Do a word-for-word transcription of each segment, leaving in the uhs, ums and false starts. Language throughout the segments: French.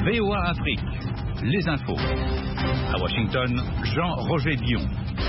V O A Afrique, les infos. À Washington, Jean-Roger Dion.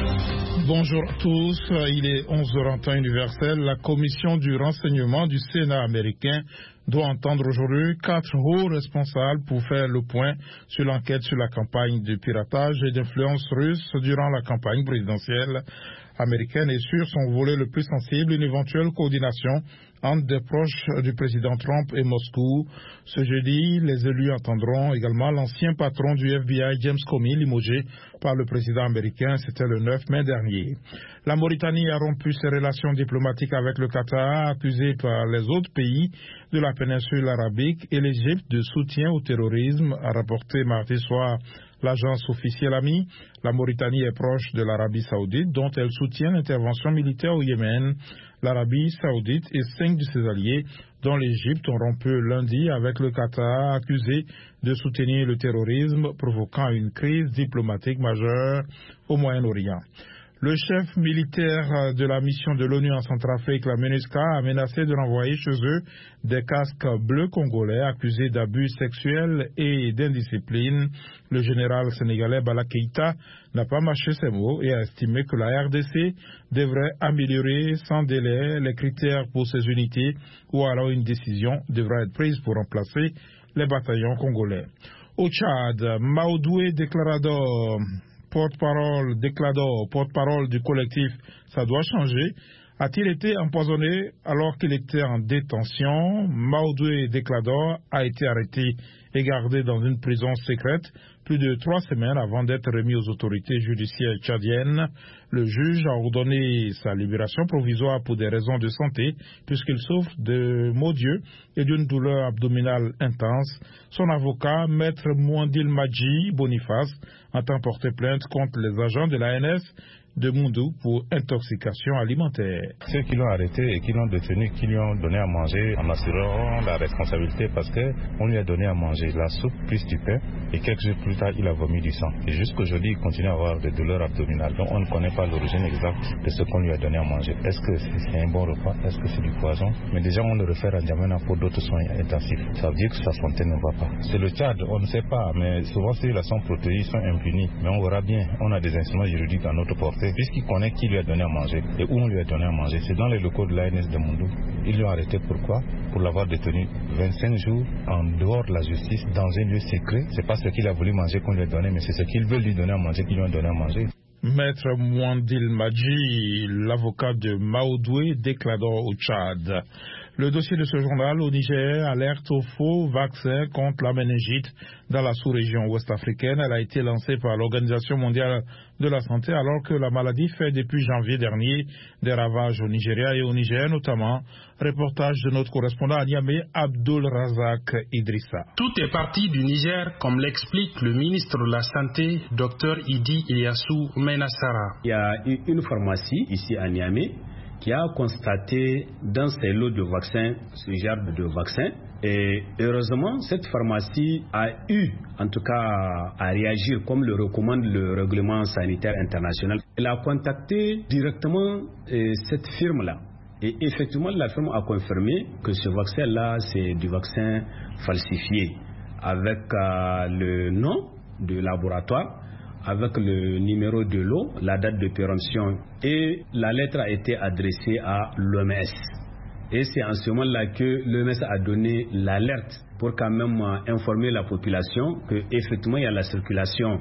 Bonjour à tous, il est onze heures en temps universel. La commission du renseignement du Sénat américain doit entendre aujourd'hui quatre hauts responsables pour faire le point sur l'enquête sur la campagne de piratage et d'influence russe durant la campagne présidentielle américaine et sur son volet le plus sensible, une éventuelle coordination entre des proches du président Trump et Moscou. Ce jeudi, les élus entendront également l'ancien patron du F B I, James Comey, limogé par le président américain. C'était le neuf mai dernier. La Mauritanie a rompu ses relations diplomatiques avec le Qatar, accusé par les autres pays de la péninsule arabique, et l'Égypte de soutien au terrorisme, a rapporté mardi soir l'agence officielle A M I. La Mauritanie est proche de l'Arabie saoudite, dont elle soutient l'intervention militaire au Yémen. L'Arabie saoudite et cinq de ses alliés, dont l'Égypte, ont rompu lundi avec le Qatar, accusé de soutenir le terrorisme, provoquant une crise diplomatique majeure au Moyen-Orient. Le chef militaire de la mission de l'ONU en Centrafrique, la MINUSCA, a menacé de renvoyer chez eux des casques bleus congolais accusés d'abus sexuels et d'indiscipline. Le général sénégalais Bala Keïta n'a pas mâché ses mots et a estimé que la R D C devrait améliorer sans délai les critères pour ces unités, ou alors une décision devra être prise pour remplacer les bataillons congolais. Au Tchad, Maoudoué Déclarador, porte-parole déclador, porte-parole du collectif Ça doit changer, a-t-il été empoisonné alors qu'il était en détention? Maoudoué Déclador a été arrêté et gardé dans une prison secrète plus de trois semaines avant d'être remis aux autorités judiciaires tchadiennes. Le juge a ordonné sa libération provisoire pour des raisons de santé, puisqu'il souffre de maux d'yeux et d'une douleur abdominale intense. Son avocat, maître Mouandil Madji Boniface, entend porter plainte contre les agents de la N S de Moundou pour intoxication alimentaire. Ceux qui l'ont arrêté et qui l'ont détenu, qui lui ont donné à manger, en assurant la responsabilité parce qu'on lui a donné à manger la soupe plus du pain et quelques jours plus tard il a vomi du sang. Et jusqu'aujourd'hui il continue à avoir des douleurs abdominales. Donc on ne connaît pas l'origine exacte de ce qu'on lui a donné à manger. Est-ce que c'est un bon repas? Est-ce que c'est du poison? Mais déjà on le réfère à N'Djamena pour d'autres soins intensifs. Ça veut dire que sa santé ne va pas. C'est le Tchad, on ne sait pas, mais souvent ces relations protéinées sont impunis. Mais on verra bien, on a des instruments juridiques à notre portée. Puisqu'il connaît qui lui a donné à manger et où on lui a donné à manger, c'est dans les locaux de l'A N S de Moundou. Ils l'ont arrêté pourquoi? Pour l'avoir détenu vingt-cinq jours en dehors de la justice, dans un lieu secret. C'est pas ce qu'il a voulu manger qu'on lui a donné, mais c'est ce qu'il veut lui donner à manger qu'ils lui ont donné à manger. Maître Mouandil Madji, l'avocat de Maoudoué Déclador au Tchad. Le dossier de ce journal au Niger alerte au faux vaccin contre la méningite dans la sous-région ouest-africaine. Elle a été lancée par l'Organisation mondiale de la santé alors que la maladie fait depuis janvier dernier des ravages au Nigeria et au Niger notamment. Reportage de notre correspondant à Niamey, Abdul Razak Idrissa. Tout est parti du Niger, comme l'explique le ministre de la Santé, Dr Idi Ilyassou Menassara. Il y a une pharmacie ici à Niamey qui a constaté dans ses lots de vaccins ce genre de vaccin. Et heureusement, cette pharmacie a eu, en tout cas, à réagir comme le recommande le règlement sanitaire international. Elle a contacté directement euh, cette firme-là. Et effectivement, la firme a confirmé que ce vaccin-là, c'est du vaccin falsifié, avec euh, le nom du laboratoire, avec le numéro de lot, la date de péremption, et la lettre a été adressée à l'O M S. Et c'est en ce moment-là que l'O M S a donné l'alerte pour quand même informer la population qu'effectivement il y a la circulation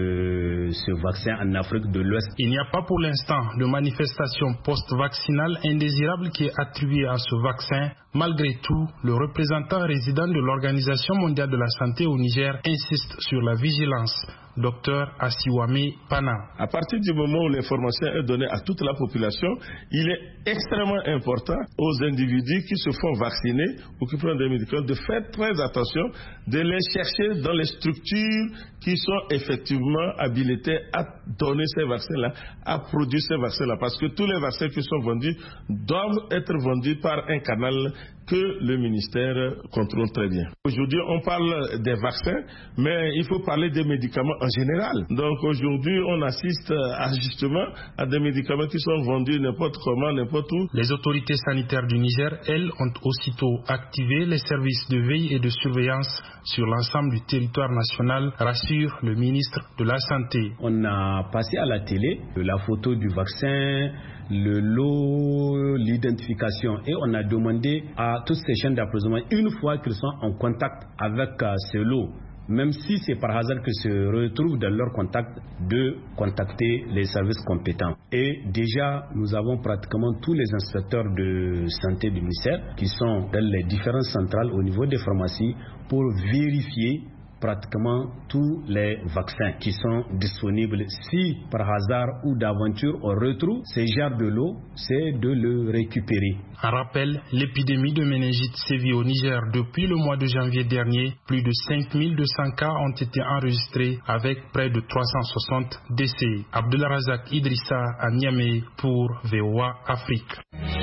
de ce vaccin en Afrique de l'Ouest. Il n'y a pas pour l'instant de manifestation post-vaccinale indésirable qui est attribuée à ce vaccin. Malgré tout, le représentant résident de l'Organisation mondiale de la santé au Niger insiste sur la vigilance. Docteur Asiwame Pana. À partir du moment où l'information est donnée à toute la population, il est extrêmement important aux individus qui se font vacciner ou qui prennent des médicaments de faire très attention, de les chercher dans les structures qui sont effectivement habilitées à donner ces vaccins-là, à produire ces vaccins-là. Parce que tous les vaccins qui sont vendus doivent être vendus par un canal que le ministère contrôle très bien. Aujourd'hui, on parle des vaccins, mais il faut parler des médicaments en général. Donc aujourd'hui, on assiste à, justement à des médicaments qui sont vendus n'importe comment, n'importe où. Les autorités sanitaires du Niger, elles, ont aussitôt activé les services de veille et de surveillance sur l'ensemble du territoire national, rassure le ministre de la Santé. On a passé à la télé la photo du vaccin, le lot, l'identification, et on a demandé à toutes ces chaînes d'approvisionnement, une fois qu'ils sont en contact avec ce lot, même si c'est par hasard qu'ils se retrouvent dans leur contact, de contacter les services compétents. Et déjà, nous avons pratiquement tous les inspecteurs de santé du ministère qui sont dans les différentes centrales au niveau des pharmacies pour vérifier pratiquement tous les vaccins qui sont disponibles. Si par hasard ou d'aventure on retrouve ces genres de lot, c'est de le récupérer. En rappel, l'épidémie de méningite sévit au Niger depuis le mois de janvier dernier. Plus de cinq mille deux cents cas ont été enregistrés avec près de trois cent soixante décès. Abdelrazak Idrissa à Niamey pour V O A Afrique.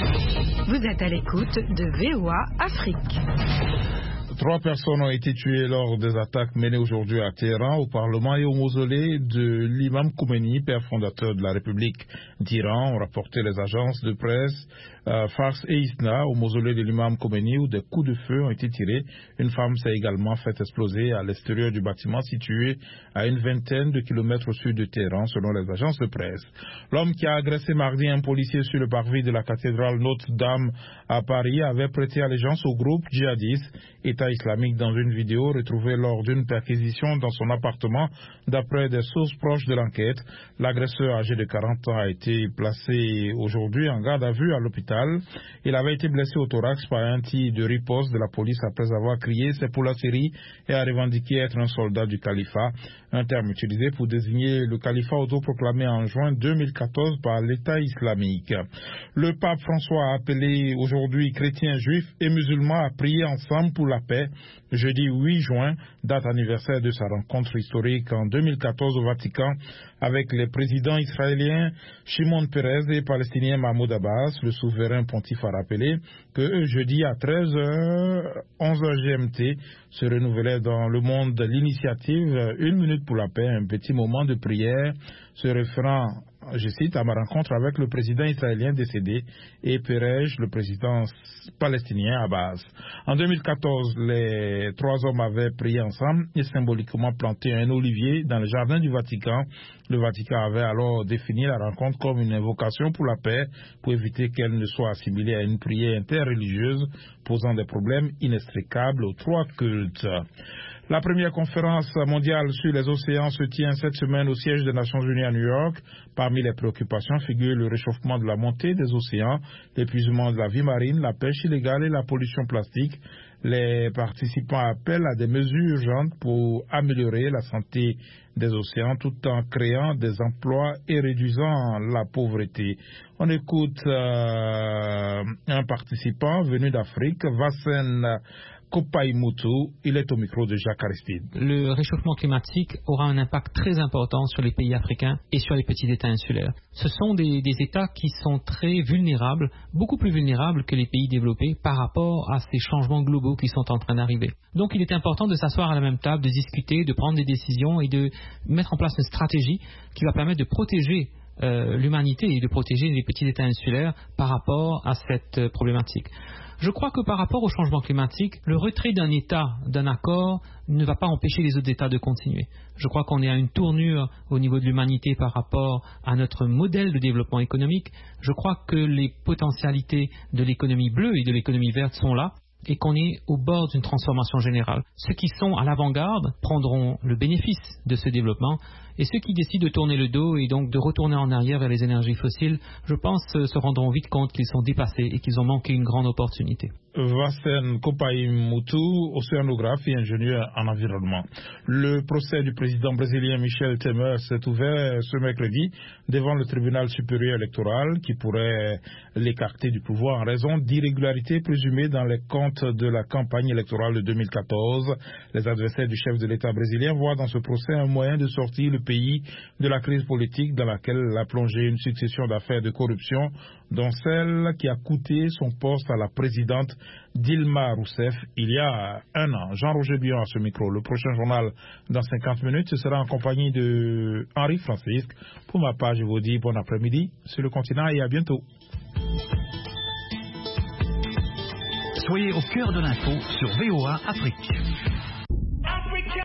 Vous êtes à l'écoute de V O A Afrique. Trois personnes ont été tuées lors des attaques menées aujourd'hui à Téhéran, au Parlement et au mausolée de l'imam Khomeini, père fondateur de la République d'Iran, ont rapporté les agences de presse euh, Fars et Isna. Au mausolée de l'imam Khomeini, où des coups de feu ont été tirés. Une femme s'est également fait exploser à l'extérieur du bâtiment situé à une vingtaine de kilomètres au sud de Téhéran, selon les agences de presse. L'homme qui a agressé mardi un policier sur le parvis de la cathédrale Notre-Dame à Paris avait prêté allégeance au groupe djihadiste État islamique dans une vidéo retrouvée lors d'une perquisition dans son appartement. D'après des sources proches de l'enquête, l'agresseur âgé de quarante ans a été placé aujourd'hui en garde à vue à l'hôpital. Il avait été blessé au thorax par un tir de riposte de la police après avoir crié « c'est pour la Syrie » et a revendiqué être un soldat du califat, un terme utilisé pour désigner le califat autoproclamé en juin deux mille quatorze par l'État islamique. Le pape François a appelé aujourd'hui chrétiens, juifs et musulmans à prier ensemble pour la paix. Jeudi huit juin, date anniversaire de sa rencontre historique en deux mille quatorze au Vatican avec les présidents israéliens Shimon Peres et palestinien Mahmoud Abbas. Le souverain pontife a rappelé que jeudi à treize heures, onze heures G M T, se renouvelait dans le monde l'initiative Une minute pour la paix, un petit moment de prière, se référant, je cite, à ma rencontre avec le président israélien décédé et Perej, le président palestinien Abbas. En deux mille quatorze, les trois hommes avaient prié ensemble et symboliquement planté un olivier dans le jardin du Vatican. Le Vatican avait alors défini la rencontre comme une invocation pour la paix, pour éviter qu'elle ne soit assimilée à une prière interreligieuse posant des problèmes inextricables aux trois cultes. La première conférence mondiale sur les océans se tient cette semaine au siège des Nations Unies à New York. Parmi les préoccupations figurent le réchauffement de la montée des océans, l'épuisement de la vie marine, la pêche illégale et la pollution plastique. Les participants appellent à des mesures urgentes pour améliorer la santé des océans tout en créant des emplois et réduisant la pauvreté. On écoute euh, un participant venu d'Afrique, Vassen Kopaimutu, il est au micro de Jacques Aristide. Le réchauffement climatique aura un impact très important sur les pays africains et sur les petits États insulaires. Ce sont des, des États qui sont très vulnérables, beaucoup plus vulnérables que les pays développés par rapport à ces changements globaux qui sont en train d'arriver. Donc il est important de s'asseoir à la même table, de discuter, de prendre des décisions et de mettre en place une stratégie qui va permettre de protéger euh, l'humanité et de protéger les petits États insulaires par rapport à cette euh, problématique. Je crois que par rapport au changement climatique, le retrait d'un État, d'un accord, ne va pas empêcher les autres États de continuer. Je crois qu'on est à une tournure au niveau de l'humanité par rapport à notre modèle de développement économique. Je crois que les potentialités de l'économie bleue et de l'économie verte sont là et qu'on est au bord d'une transformation générale. Ceux qui sont à l'avant-garde prendront le bénéfice de ce développement et ceux qui décident de tourner le dos et donc de retourner en arrière vers les énergies fossiles, je pense, se rendront vite compte qu'ils sont dépassés et qu'ils ont manqué une grande opportunité. Vassen Kopaimutu, océanographe et ingénieur en environnement. Le procès du président brésilien Michel Temer s'est ouvert ce mercredi devant le tribunal supérieur électoral qui pourrait l'écarter du pouvoir en raison d'irrégularités présumées dans les comptes de la campagne électorale de deux mille quatorze. Les adversaires du chef de l'État brésilien voient dans ce procès un moyen de sortir le pays de la crise politique dans laquelle l'a plongé une succession d'affaires de corruption dont celle qui a coûté son poste à la présidente Dilma Rousseff il y a un an. Jean-Roger Bion à ce micro. Le prochain journal dans cinquante minutes, ce sera en compagnie de Henri Francisque. Pour ma part, je vous dis bon après-midi sur le continent et à bientôt. Soyez au cœur de l'info sur V O A Afrique.